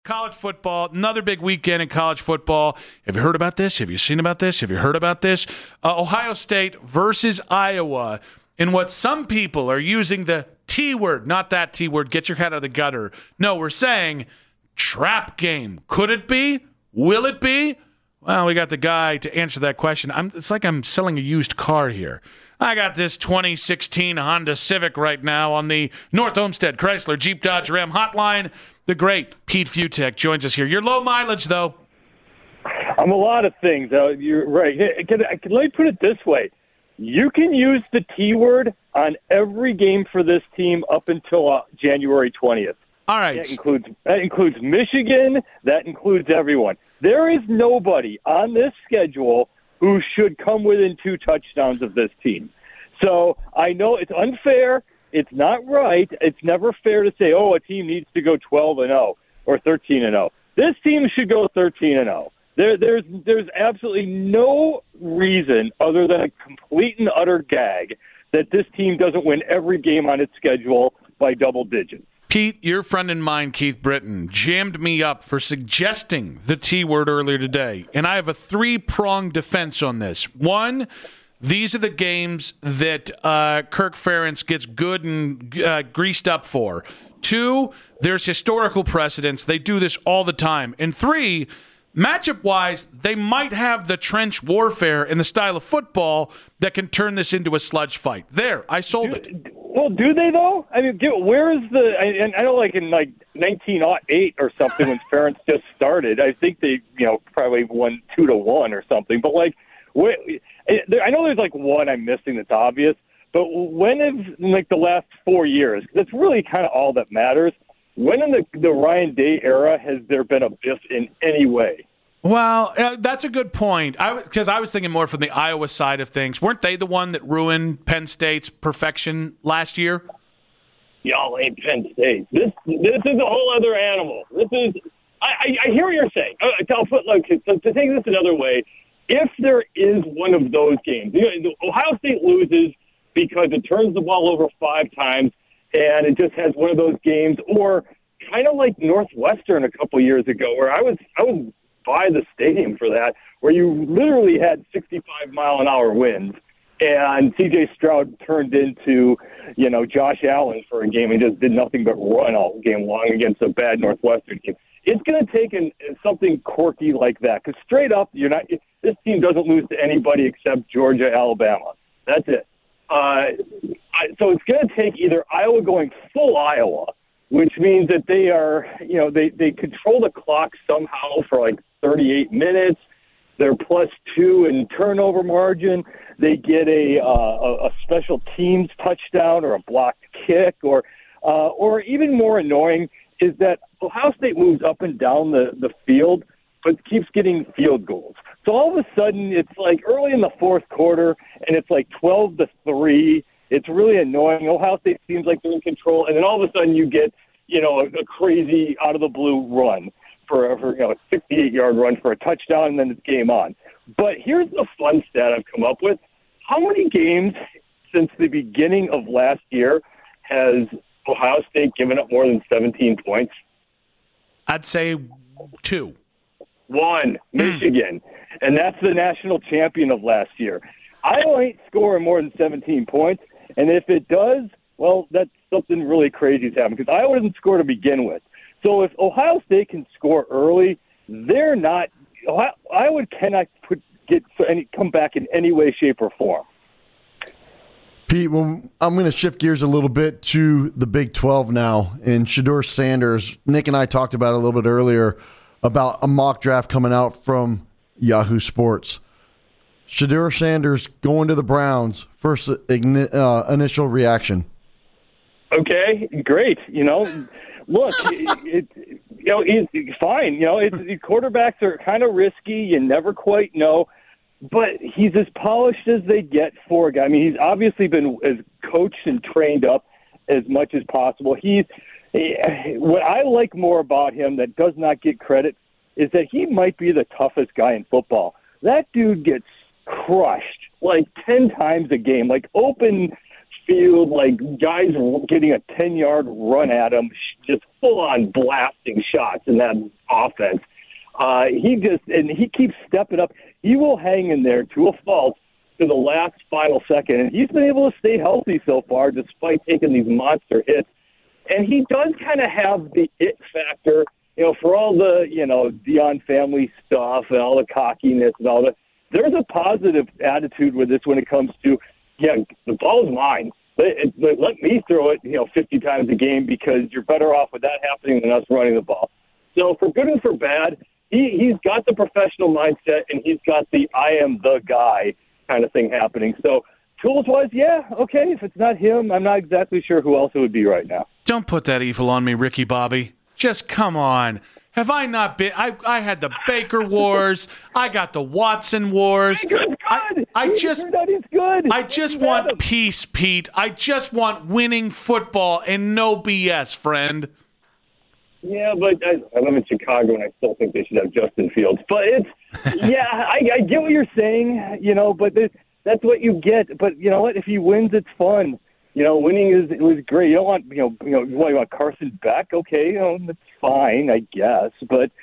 College football, another big weekend in college football. Have you heard about this? Have you seen about this? Have you heard about this? Ohio State versus Iowa in what some people are using the T word, not that T word, get your head out of the gutter. No, we're saying trap game. Could it be? Will it be? Well, we got the guy to answer that question. It's like I'm selling a used car here. I got this 2016 Honda Civic right now on the North Olmsted Chrysler Jeep Dodge Ram hotline. The great Pete Futek joins us here. You're low mileage, though. I'm a lot of things. You're right. Let me put it this way. You can use the T word on every game for this team up until January 20th. All right. That includes Michigan. That includes everyone. There is nobody on this schedule who should come within 2 touchdowns of this team. So I know it's unfair. It's not right. It's never fair to say, a team needs to go 12-0 or 13-0. This team should go 13-0. There's absolutely no reason other than a complete and utter gag that this team doesn't win every game on its schedule by double digits. Pete, your friend and mine, Keith Britton, jammed me up for suggesting the T word earlier today, and I have a 3-pronged defense on this. One, these are the games that Kirk Ferentz gets good and greased up for. 2, there's historical precedents. They do this all the time. And 3, matchup-wise, they might have the trench warfare in the style of football that can turn this into a sludge fight. There, I sold it. Well, do they, though? I mean, where is the – and I know like in 1908 or something when Ferentz just started, I think they, probably won 2-1 or something. But, I know there's one I'm missing that's obvious, but when in the last 4 years, that's really kind of all that matters, when in the Ryan Day era has there been a biff in any way? Well, that's a good point. Because I was thinking more from the Iowa side of things. Weren't they the one that ruined Penn State's perfection last year? Y'all ain't Penn State. This is a whole other animal. I hear what you're saying. To take this another way, if there is one of those games, Ohio State loses because it turns the ball over 5 times and it just has one of those games, or kind of like Northwestern a couple years ago, where I was by the stadium for that, where you literally had 65-mile-an-hour winds, and C.J. Stroud turned into, Josh Allen for a game and just did nothing but run all game long against a bad Northwestern team. It's going to take something quirky like that, because straight up, this team doesn't lose to anybody except Georgia, Alabama. That's it. So it's going to take either Iowa going full Iowa, which means that they are, they control the clock somehow for 38 minutes. They're +2 in turnover margin. They get a special teams touchdown or a blocked kick, or even more annoying is that Ohio State moves up and down the field, but keeps getting field goals. So all of a sudden, it's early in the fourth quarter, and it's 12-3. It's really annoying. Ohio State seems like they're in control, and then all of a sudden you get, a crazy out-of-the-blue run for a 68-yard run for a touchdown, and then it's game on. But here's the fun stat I've come up with. How many games since the beginning of last year has Ohio State given up more than 17 points? I'd say 2. 1, Michigan. And that's the national champion of last year. Iowa ain't scoring more than 17 points, and if it does, well, that's something really crazy is happening, because Iowa doesn't score to begin with. So if Ohio State can score early, they're not – Iowa cannot come back in any way, shape, or form. Pete, well, I'm going to shift gears a little bit to the Big 12 now. And Shedeur Sanders, Nick and I talked about it a little bit earlier about a mock draft coming out from Yahoo Sports. Shedeur Sanders going to the Browns. First initial reaction. Okay, great. Look, he's fine. Quarterbacks are kind of risky. You never quite know. But he's as polished as they get for a guy. I mean, he's obviously been as coached and trained up as much as possible. What I like more about him that does not get credit is that he might be the toughest guy in football. That dude gets crushed 10 times a game, open field, like guys getting a 10-yard run at him, just full-on blasting shots in that offense. He keeps stepping up. He will hang in there to a fault to the last final second, and he's been able to stay healthy so far despite taking these monster hits. And he does kind of have the it factor, for all the, Deion family stuff and all the cockiness and all that. There's a positive attitude with this when it comes to, the ball's mine. Let me throw it, 50 times a game because you're better off with that happening than us running the ball. So for good and for bad, he's got the professional mindset and he's got the I am the guy kind of thing happening. So tools-wise, okay. If it's not him, I'm not exactly sure who else it would be right now. Don't put that evil on me, Ricky Bobby. Just come on. Have I not been? I had the Baker Wars. I got the Watson Wars. Baker's good. He's good. I just want peace, Pete. I just want winning football and no BS, friend. Yeah, but I live in Chicago, and I still think they should have Justin Fields. But I get what you're saying, but that's what you get. But you know what? If he wins, it's fun. Winning was great. You don't want, you want Carson Beck? Okay, that's fine, I guess. But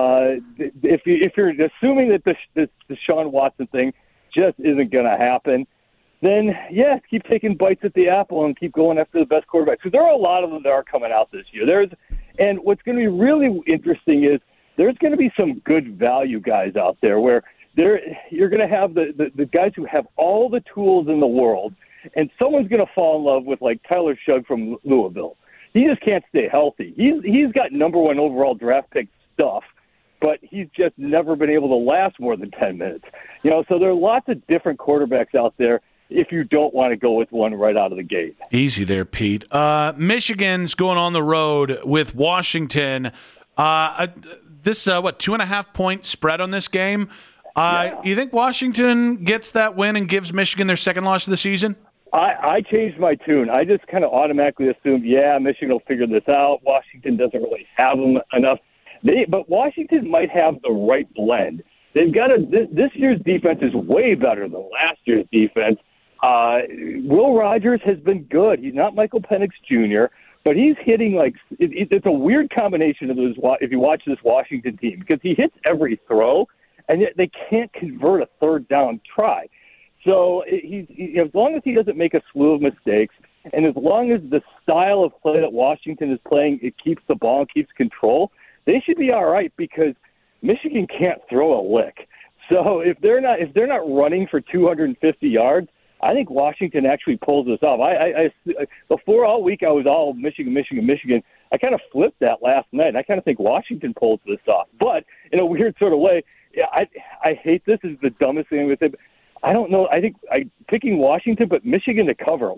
if you're assuming that the Deshaun Watson thing just isn't going to happen, then, keep taking bites at the apple and keep going after the best quarterbacks. Because there are a lot of them that are coming out this year. And what's going to be really interesting is there's going to be some good value guys out there where you're going to have the guys who have all the tools in the world, and someone's going to fall in love with, like, Tyler Shugg from Louisville. He just can't stay healthy. He's got number one overall draft pick stuff, but he's just never been able to last more than 10 minutes. So there are lots of different quarterbacks out there if you don't want to go with one right out of the gate. Easy there, Pete. Michigan's going on the road with Washington. This 2.5-point spread on this game. You think Washington gets that win and gives Michigan their second loss of the season? I changed my tune. I just kind of automatically assumed, Michigan will figure this out. Washington doesn't really have them enough. But Washington might have the right blend. They've got this year's defense is way better than last year's defense. Will Rogers has been good. He's not Michael Penix Jr., but he's hitting it's a weird combination of those. If you watch this Washington team, because he hits every throw, and yet they can't convert a third down try. So as long as he doesn't make a slew of mistakes, and as long as the style of play that Washington is playing, it keeps the ball and keeps control, they should be all right because Michigan can't throw a lick. So if they're not running for 250 yards, I think Washington actually pulls this off. I before all week I was all Michigan. I kind of flipped that last night. I kind of think Washington pulls this off, but in a weird sort of way. I hate this. This is the dumbest thing with it. I don't know. I think I'm picking Washington, but Michigan to cover.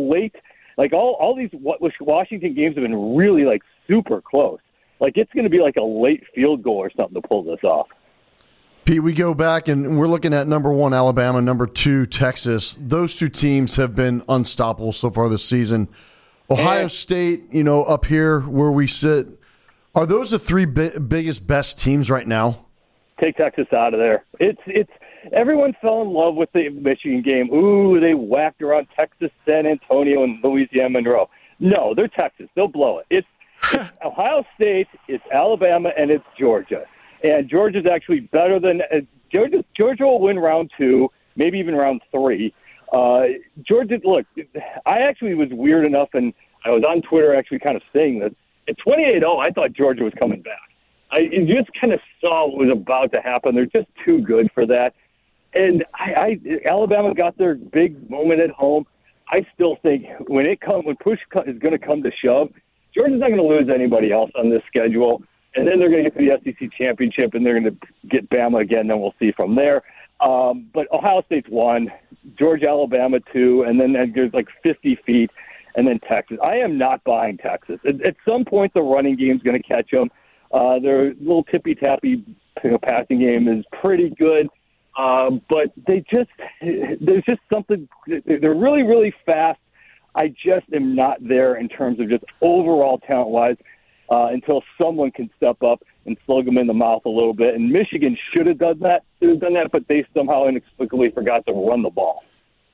All these Washington games have been really super close. It's going to be a late field goal or something to pull this off. Pete, we go back and we're looking at number 1 Alabama, number 2 Texas. Those two teams have been unstoppable so far this season. Ohio State, up here where we sit, are those the three biggest, best teams right now? Take Texas out of there. It's everyone fell in love with the Michigan game. Ooh, they whacked around Texas, San Antonio, and Louisiana Monroe. No, they're Texas. They'll blow it. It's Ohio State, it's Alabama, and it's Georgia. And Georgia's actually better than Georgia will win round 2, maybe even round 3. Georgia, look, I actually was weird enough, and I was on Twitter actually kind of saying this. At 28-0, I thought Georgia was coming back. I just kind of saw what was about to happen. They're just too good for that. And Alabama got their big moment at home. I still think when push is going to come to shove, Georgia's not going to lose anybody else on this schedule. And then they're going to get to the SEC championship, and they're going to get Bama again. Then we'll see from there. But Ohio State's 1, Georgia, Alabama 2, and then there's 50 feet, and then Texas. I am not buying Texas. At some point, the running game's going to catch them. Their little tippy-tappy passing game is pretty good. But there's just something, they're really, really fast. I just am not there in terms of just overall talent-wise until someone can step up and slug them in the mouth a little bit. And Michigan should have done that, but they somehow inexplicably forgot to run the ball.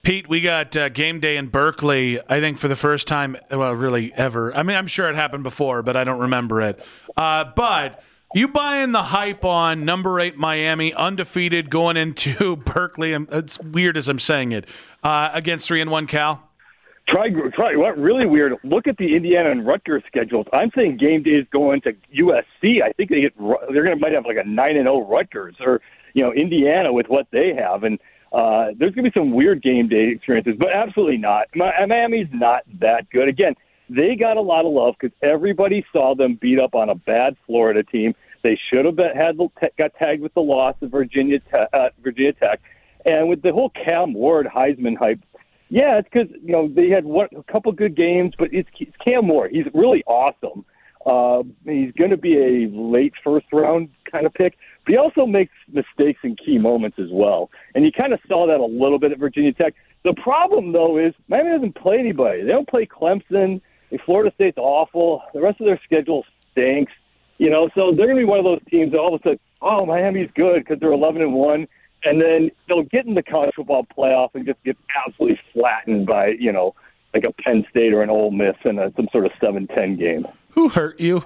Pete, we got game day in Berkeley, I think for the first time, well, really ever. I mean, I'm sure it happened before, but I don't remember it. But you buying the hype on number 8 Miami, undefeated going into Berkeley, and it's weird as I'm saying it, against 3-1 Cal? Try. What really weird? Look at the Indiana and Rutgers schedules. I'm saying game day is going to USC. I think might have like a 9-0 Rutgers or Indiana with what they have, and there's going to be some weird game day experiences, but absolutely not. Miami's not that good. Again, they got a lot of love because everybody saw them beat up on a bad Florida team. They should have got tagged with the loss of Virginia Tech, and with the whole Cam Ward Heisman hype. Yeah, it's because they had a couple good games, but it's Cam Ward. He's really awesome. He's going to be a late first-round kind of pick, but he also makes mistakes in key moments as well. And you kind of saw that a little bit at Virginia Tech. The problem, though, is Miami doesn't play anybody. They don't play Clemson. Florida State's awful. The rest of their schedule stinks. So they're going to be one of those teams that all of a sudden, oh, Miami's good because they're 11-1. And then they'll get in the college football playoff and just get absolutely flattened by, like a Penn State or an Ole Miss in some sort of 7-10 game. Who hurt you?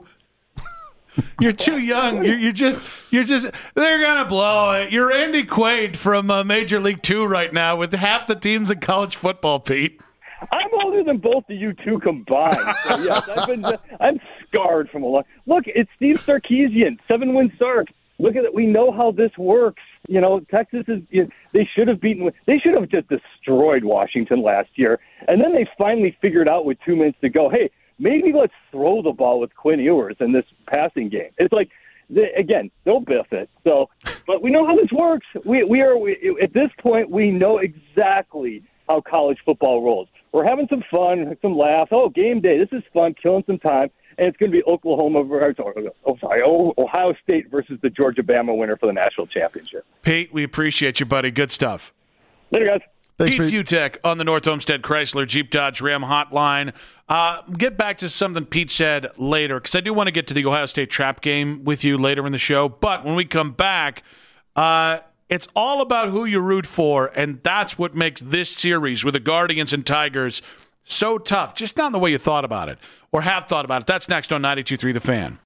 You're too young. You're just. They're gonna blow it. You're Andy Quaid from Major League 2 right now with half the teams in college football, Pete. I'm older than both of you two combined. So yes, I'm scarred from a lot. Look, it's Steve Sarkisian, 7-win Sark. Look at it. We know how this works. Texas is. They should have beaten. They should have just destroyed Washington last year, and then they finally figured out with 2 minutes to go, hey, maybe let's throw the ball with Quinn Ewers in this passing game. It's like, again, they'll biff it. So, but we know how this works. We at this point, we know exactly how college football rolls. We're having some fun, some laughs. Oh, game day. This is fun, killing some time. And it's going to be Ohio State versus the Georgia-Bama winner for the national championship. Pete, we appreciate you, buddy. Good stuff. Later, guys. Thanks, Pete Futek on the North Homestead Chrysler Jeep Dodge Ram hotline. Get back to something Pete said later, because I do want to get to the Ohio State trap game with you later in the show. But when we come back, it's all about who you root for, and that's what makes this series with the Guardians and Tigers so tough, just not in the way you thought about it or have thought about it. That's next on 92.3 The Fan.